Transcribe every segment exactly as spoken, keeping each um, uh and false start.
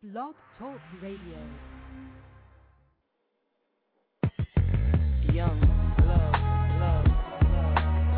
Blog Talk Radio. Young love, love, love.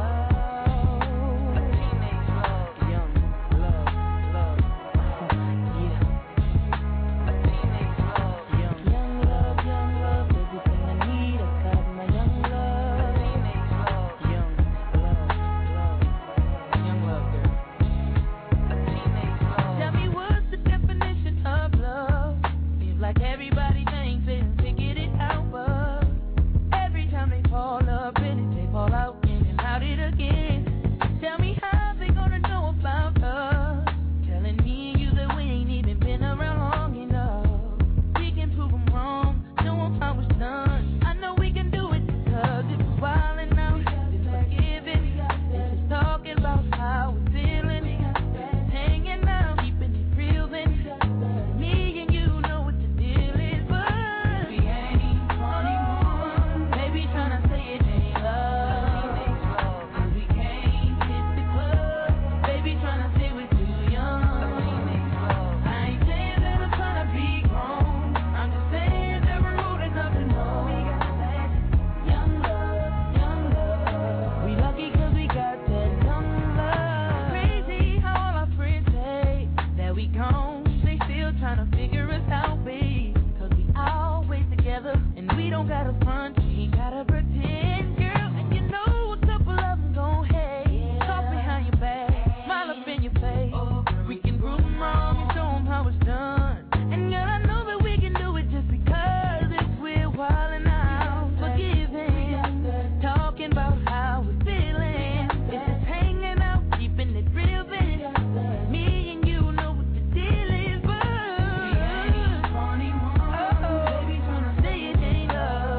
Oh, a teenage love. Young love, love. Yeah. A teenage love. Young, young love, young love. Everything I need, I got my young love. A teenage love. Young love, love. Young love, girl. A teenage love. Tell me what's the definition of love? Seems like everybody thinks they figured it out, but every time they fall up in it, they fall out in and out it again. Tell me how they gonna know about us, telling me and you that we ain't even been around long enough. We can prove them wrong, show them how it's done. I know we can do it, cause if it's wildin' out, it's forgiving. It's just talking about how we're feeling. It's hanging out, keeping it real then. Me and you know what the deal is, but we ain't twenty-one. Maybe tryna say it ain't love, cause we can't hit the club. Baby tryna say we're too young. I ain't saying that I'm tryna be grown, I'm just saying that we're old enough to know we got that young love, young love. We lucky cause we got that young love. Crazy how all our friends say that we gone, they still tryna figure us out, babe. Cause we always together, and we don't gotta front, we ain't gotta pretend, girl. And you know a couple of them gon' hate, talk behind your back, smile up in your face. We can prove them wrong and show them how it's done. And girl, I know that we can do it just because if we're wildin' out, forgiving, talking about how we're feeling. It's just hanging out, keeping it real then. Me and you know what the deal is, but we ain't twenty-one. Oh, baby tryna say it ain't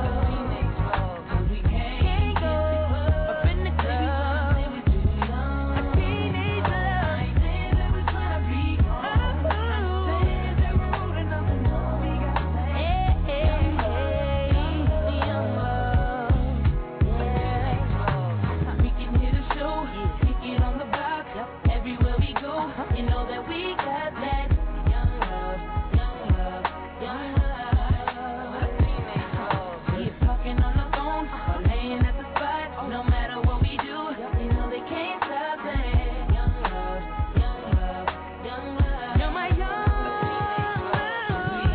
love, cause we can't go up in the club. A teenage love. I ain't saying that we're tryna be grown, I'm just saying that we're old enough to know we got that young love, young love. Yeah. We can hit a show, kick it on the block, everywhere we go. You know that we got that young love, young love, young love. Keep talking on the phone or laying at the spot. No matter what we do, you know they can't stop that young love, young love, young love. You're my young love.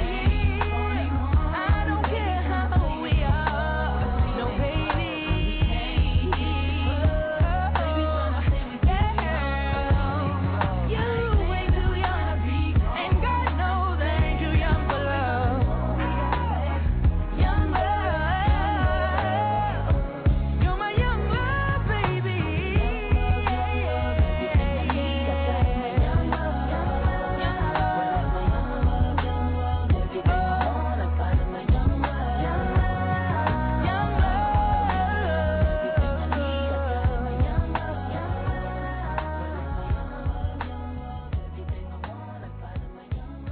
I don't care how old we are. No, baby. You ain't too young, and God knows I ain't too young for love. Young love, you're my young love, baby. Young love, everything I wanna find in my young love. Young love, everything I need, I got in my young love. Everything I wanna find in my young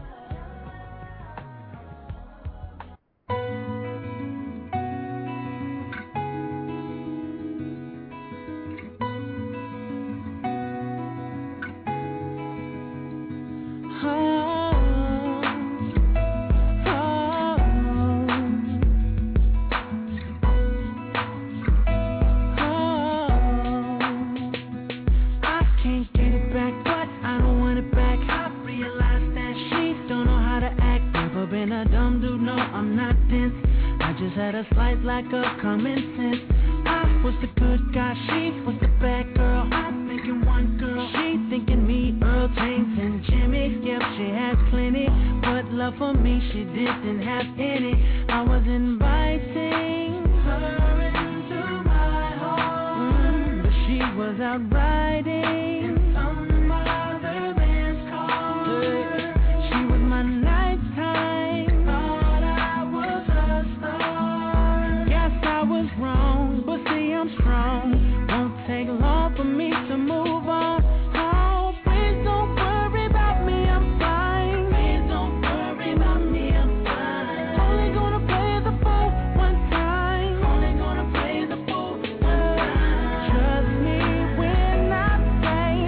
I can't get it back, but I don't want it back. I realize that she don't know how to act. Never been a dumb dude, no, I'm not dense. I just had a slight lack of common sense. I was the good guy, she was the bad girl. I'm thinking one girl, she thinking me, Earl, James, and Jimmy. Yep, she has plenty, but love for me she didn't have any. I was inviting her into my home, but she was out riding in some other man's car. She was my nighttime, thought I was a star. Guess I was wrong, but see I'm strong. Won't take long for me to move on. Oh, please don't worry about me, I'm fine. Please don't worry about me, I'm fine. Only gonna play the fool one time. Only gonna play the fool one time. Trust me when I say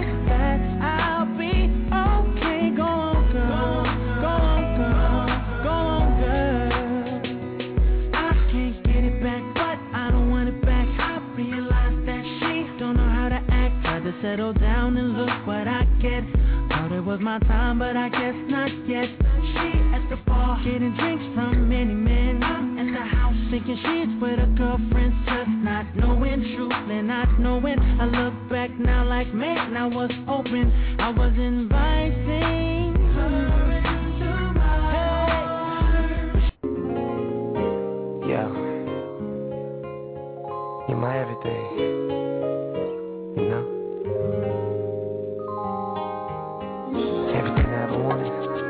getting drinks from many men. In the house sinking sheets with a girlfriend's just not knowing truth and not knowing. I look back now like man, I was open, I was inviting her into my heart. Yeah, you're my everything, you know? Everything I ever wanted.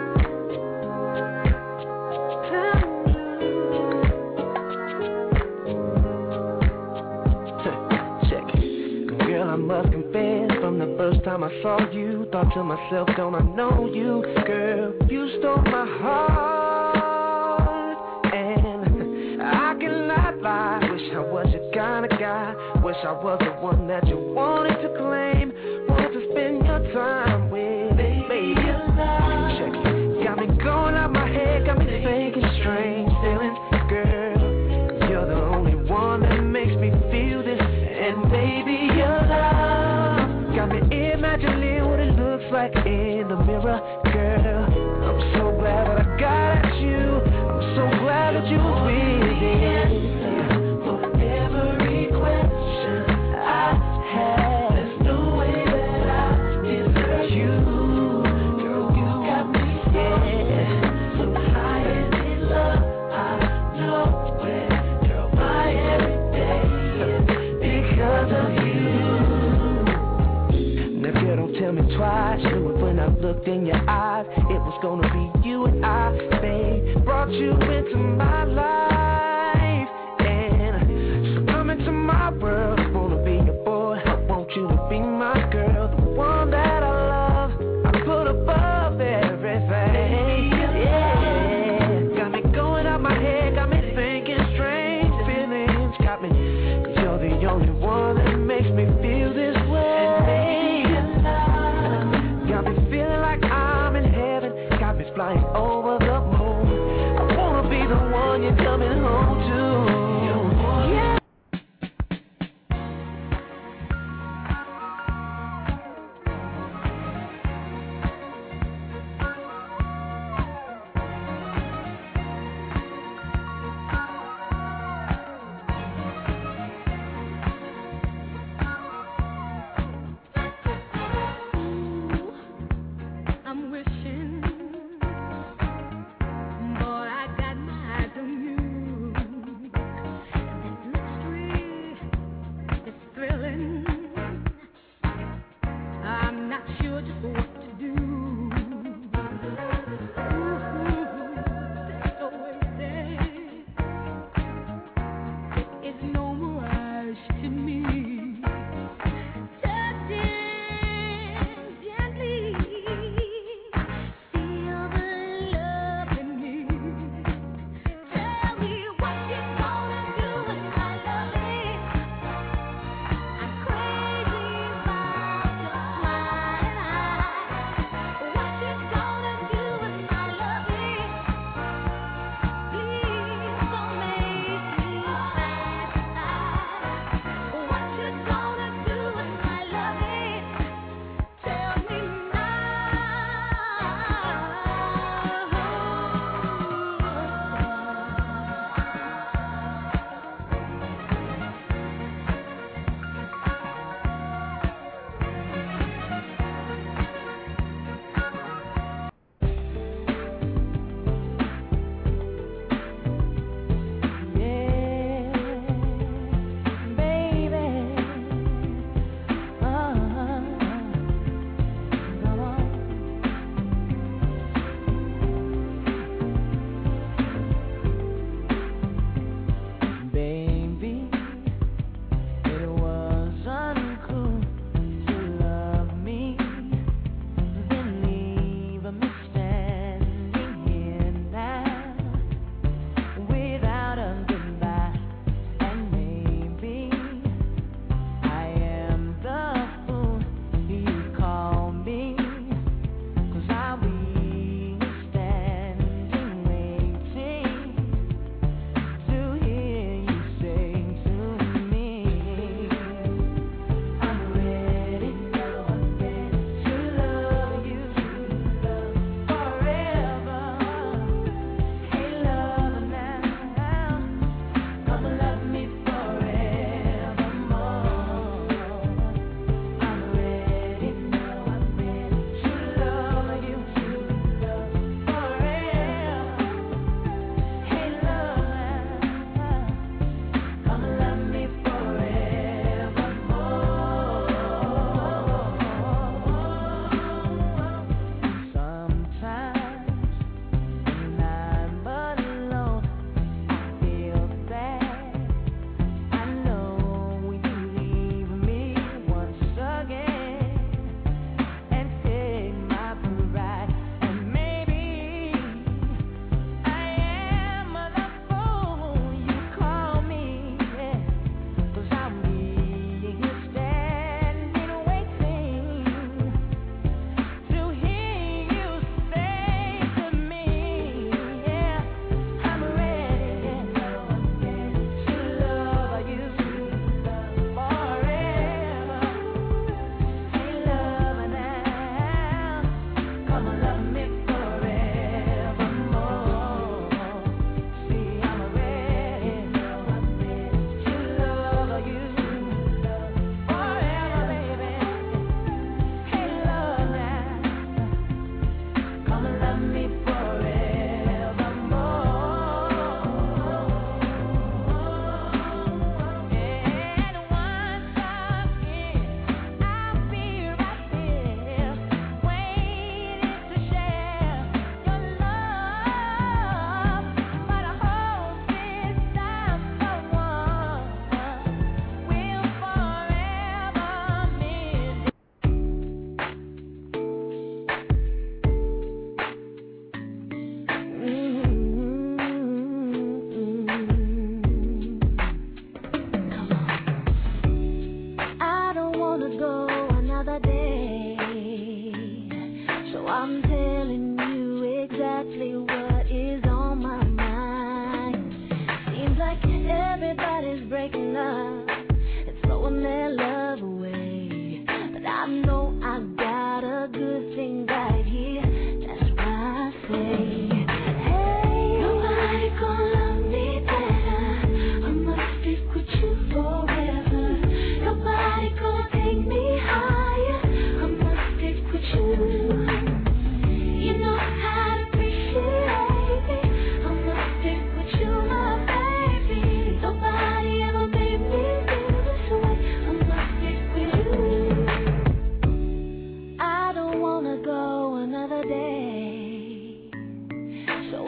I must confess, from the first time I saw you, thought to myself, don't I know you? Girl, you stole my heart, and I cannot lie. Wish I was your kind of guy, wish I was the one that you wanted to claim, wanted to spend your time with, baby. Check it, got me going out my head, got me thinking strange feelings. Girl, you're the only one that makes me feel this, and baby, your love got me imagining what it looks like in the mirror. Girl, I'm so glad that I got at you, I'm so glad that you was with it. For every question I had, there's no way that I deserve you. Girl, you got me, yeah, so high in love. I know it, girl, my everyday is because of you. Now girl, don't tell me twice, knew it when I looked in your eyes, it was gonna be you and I, babe, brought you into my life, and so come into my world, I wanna be your boy, I want you to be my girl, the one that I love, I put above everything, yeah, got me going out my head, got me thinking strange feelings, got me, you're the only one that makes me feel this way. Got me feeling like I'm in heaven, got me flying over the moon. I wanna be the one you're coming home to. Yeah. I'm wishing, boy, I got my eyes on you.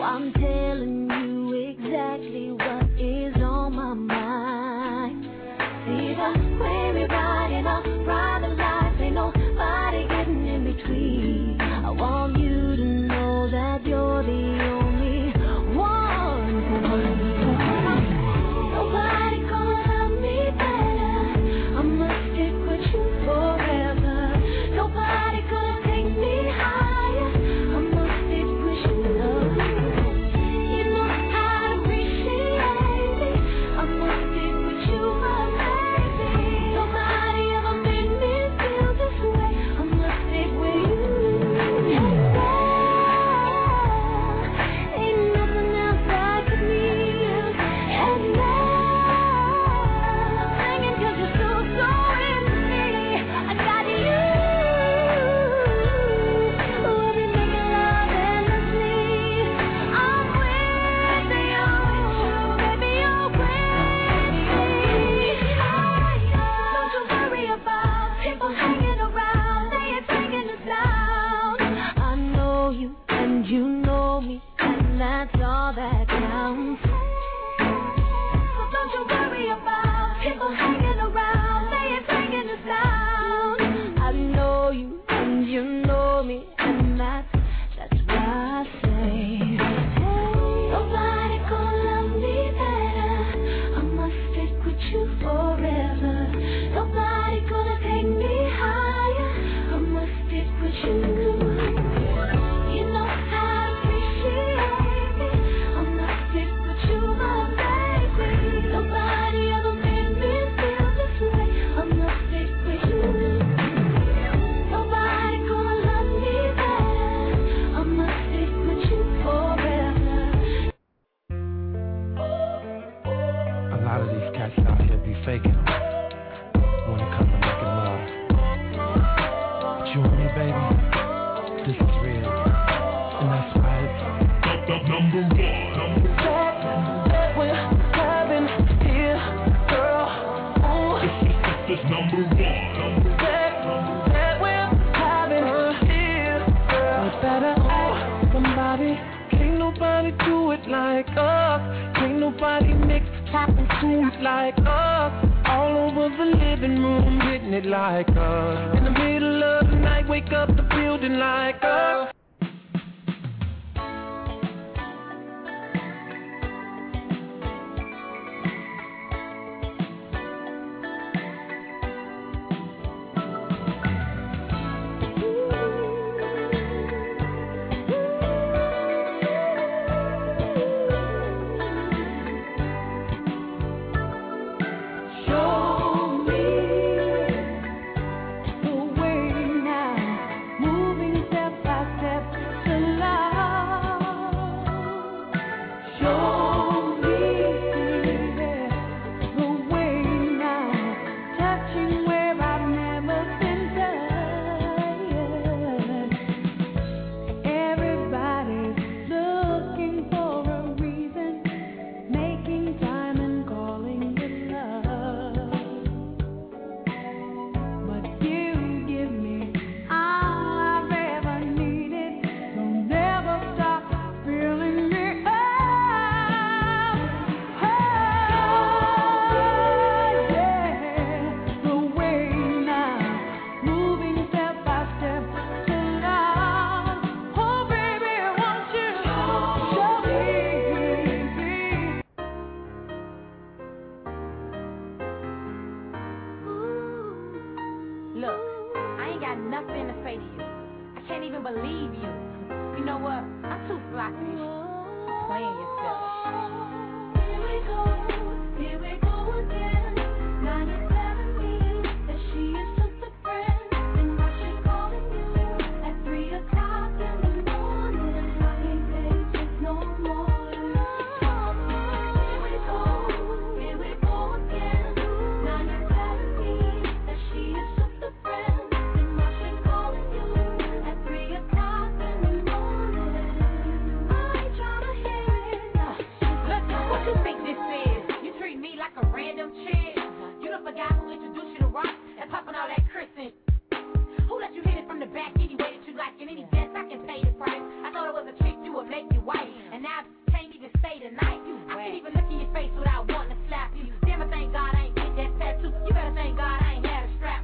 I'm telling you exactly what is on my mind. See the way we ride in our private lives, ain't nobody getting in between. I want you to know that you're the only one for me. Nobody gonna love me better. I must stick with you forever. Nobody gonna take me higher. I must stick with you, love. You know how to appreciate me. I must stick with you, my baby. Nobody ever made me feel this way. I must stick with you. And now, ain't nothing else I could need. And now, I'm singing 'cause you're so, so into me. I got you. Oh, remember love endlessly. I'm with you, baby, you're with me. Don't you worry about people hanging around. They ain't bringing us down. I know you and you know me, and that's all that counts. So don't you worry about people hanging around. They ain't bringing us down. I know you and you know me, and that's that's why I say, hey, nobody gonna love me better. I must stick with you forever. Nobody gonna take me higher. I must stick with you. You know how to appreciate me. I must stick with you, my baby. Nobody ever made me feel this way. I must stick with you. Nobody gonna love me better. I must stick with you forever. A lot of these cats out here be faking when it comes to making love. But you and me, baby, this is real, and that's right. Number one. That we're having here, girl. Ooh, This number one. that, that we're having here, girl. You better ask somebody. Can't nobody do it like us. Can't nobody mix chocolate food like us. All over the living room, getting it like us. In the middle of the night, wake up the building like us. Show me the way now, moving step by step to love. Show me the way now, touching where I've never been touched. Everybody's looking for a reason, making time and calling it love. But you give me all I've ever needed, so never stop filling me up. Oh, yeah, the way now, moving step by step to love. Oh, baby, won't you show me? Look, I ain't got nothing to say to you. I can't even believe you. You know what? I'm too fly for this. Playing yourself. Here we go, here we go again. Nine and seven mean that she is just a friend. And now she's calling you at three o'clock in the morning. I can't take this no more. Here we go, here we go again. Nine and seven mean that she is just a friend. And now she's calling you at three o'clock in the morning. I ain't tryna hear it. Look, what you think this is? tonight. You can't even look in your face without wanting to slap you. Damn, I thank God I ain't get that tattoo. You better thank God I ain't had a strap.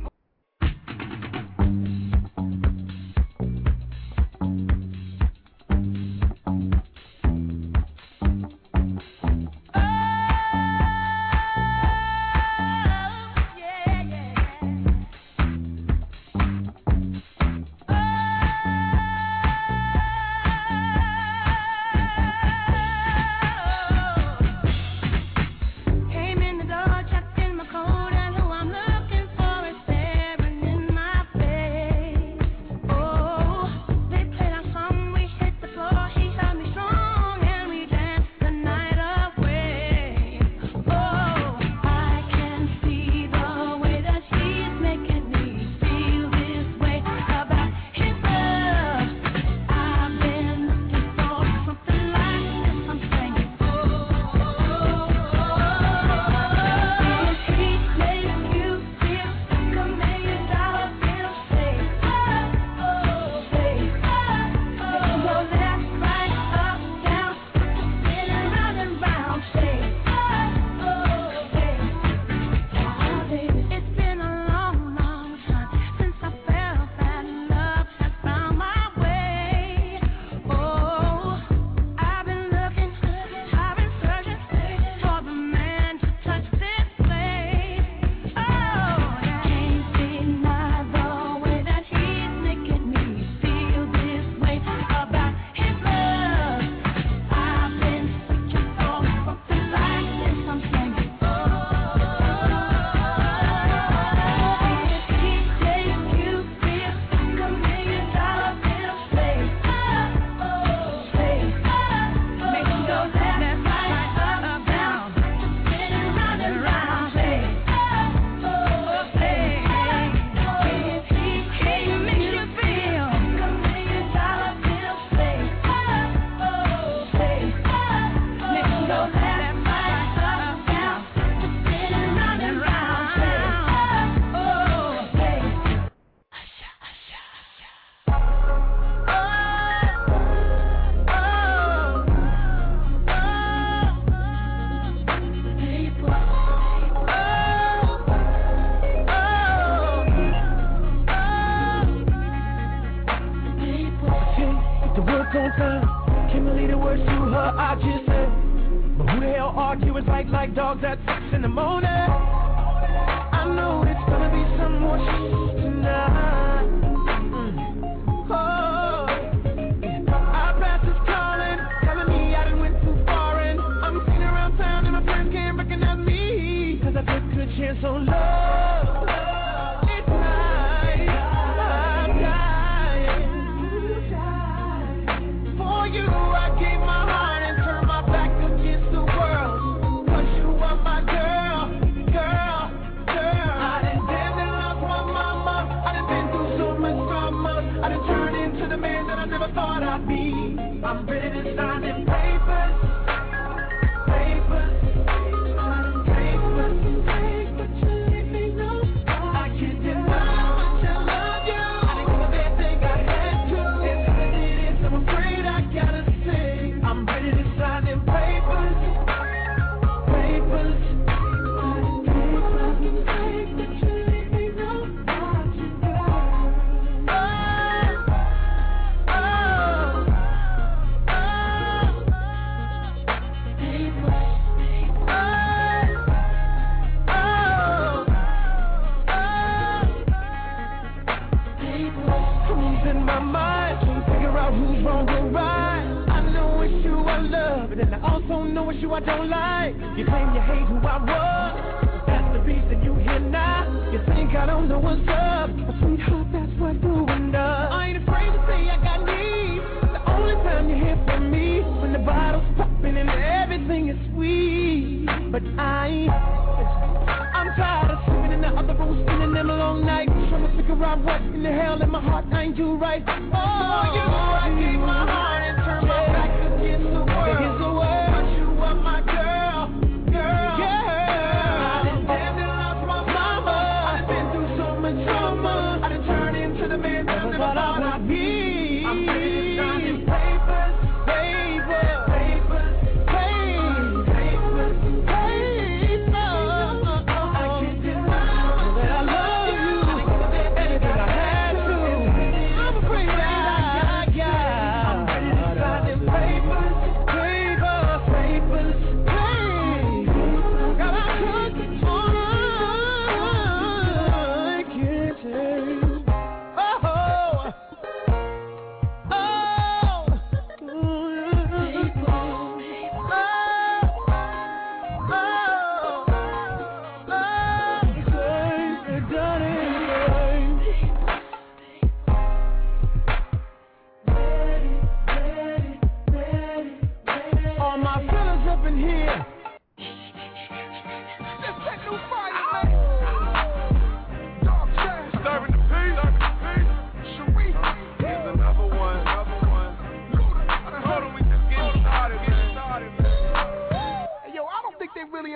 I'm ready to sign papers, papers, papers, papers.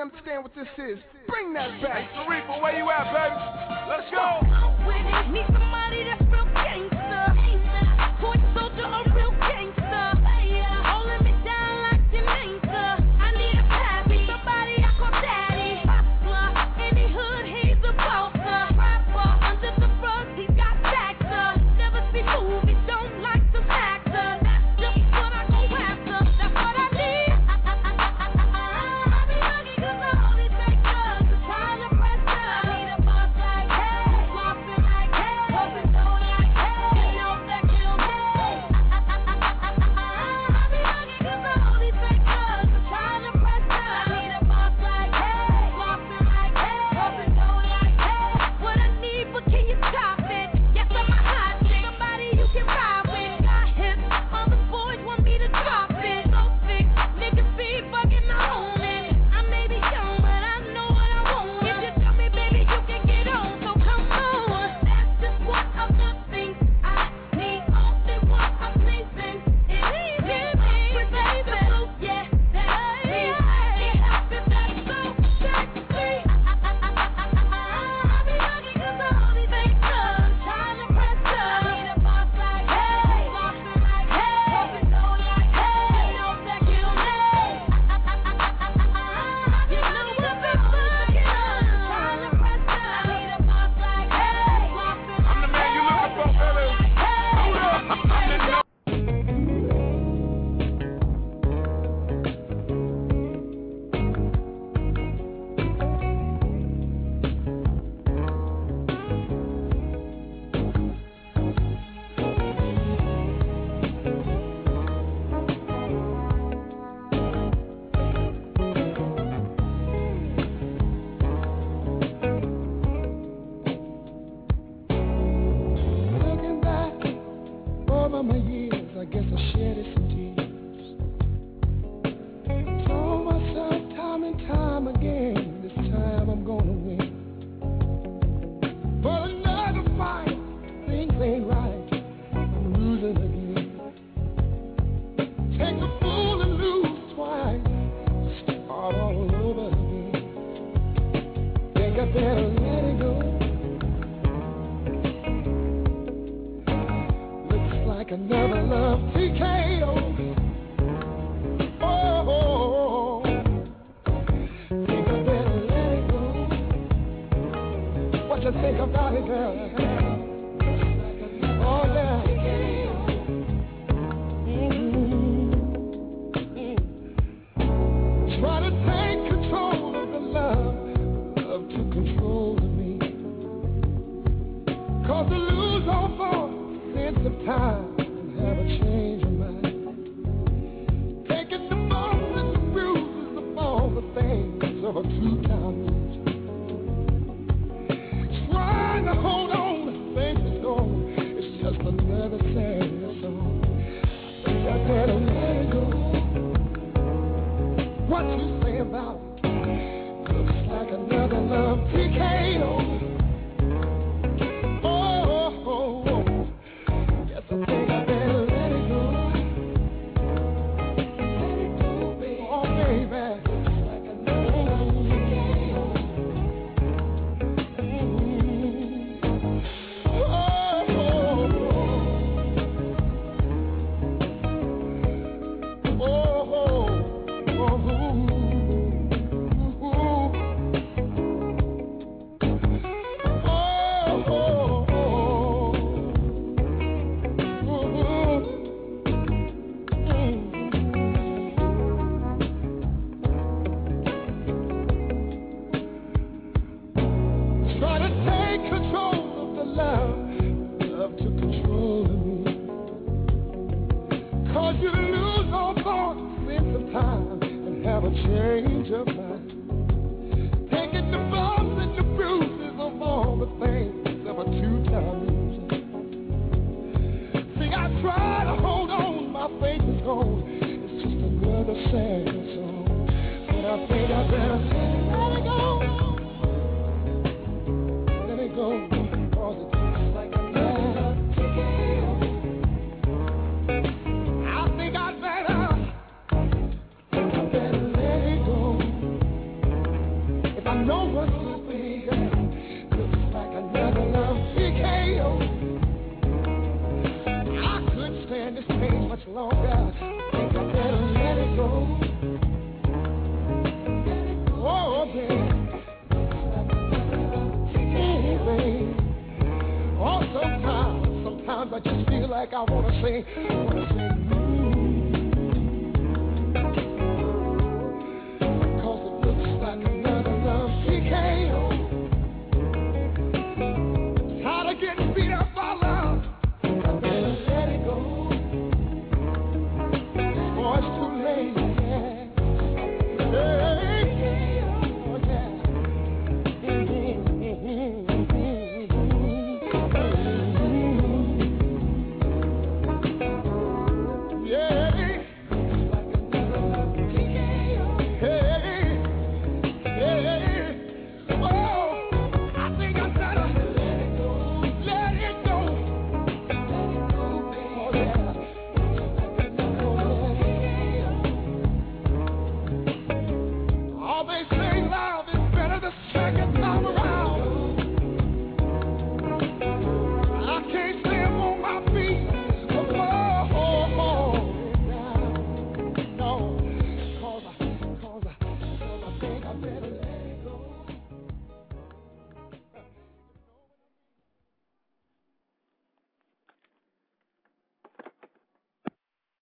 understand what this is, bring that back. Hey, Tarifa, where you at, baby? Let's go. With it, need somebody that's real gangster. Toy soldier, a real gangster. Holding me down like an anchor. I need a pappy, somebody I call daddy. Hustler, any hood, he's a bosser. Rapper, under the rug, he's got factor. Never see movies, don't like the actor. That's just what I go after. That's what I need. I be lucky 'cause I only take drugs. I'm trying to press up. I need a boss like hey, flopping like hey, hoping so like hey, you know that kill me. I be lucky 'cause I only take drugs. I'm trying to press up. I need a boss like hey, flopping like hey, hoping so like hey, what I need, but can you stop it? Yes, I'm a hot chick, somebody you can ride with. Got hips, all the boys want me to drop it. So thick, niggas be fucking on it. I may be young, but I know what I want. If you tell me, baby, you can get on, so come on. That's just one of the things I need. Only one I'm pleasing. It is me, baby. Yeah, that's me. It happens, that's so sexy. I be lucky 'cause I only take drugs. Trying to press up. I need a boss like hey, flopping like hey, hoping so like hey, you know that kill me. You know what the fuck it is. Trying to press up. I need a boss like hey, flopping I'm the man you looking for, baby. Hold up. I'm the no- Looking back over my years, I guess I shedded some tears. Told myself time and time again, this time I'm gonna win. For another fight, things ain't right, I'm losing again. Take a fool and lose twice, start all over again. Think I better let it go. Looks like another love T K O. Oh, oh, oh. Think I better let it go. What you think about it, girl? Oh, yeah. Mm-hmm. Try to take control of the love, love took control of me. Cause to lose all thought, sense of time, and have a change of mind. Taking the bumps and the bruises of all the things of a two-time loser. Trying to hold on to things that's gone, it's just another sad song. Think I better let it go. What you say about it? Looks like another love T K O. Oh, oh, oh, oh. Yes, I think I better let it go. Let it go, baby. Oh, baby. Looks like another love T K O. Mm. Oh, oh, oh. Oh, oh, oh, oh. Try to take control of the love, love took control of me. Cause you lose all thought, sense of time, and have a change of mind. Taking the bumps and the bruises of all the things of a two-time loser. See, I try to hold on, my faith is gone. It's just another sad song. But I think I better let it go. Let it go. Cause it's like another love T K O. I think I better, I think I better let it go. sing.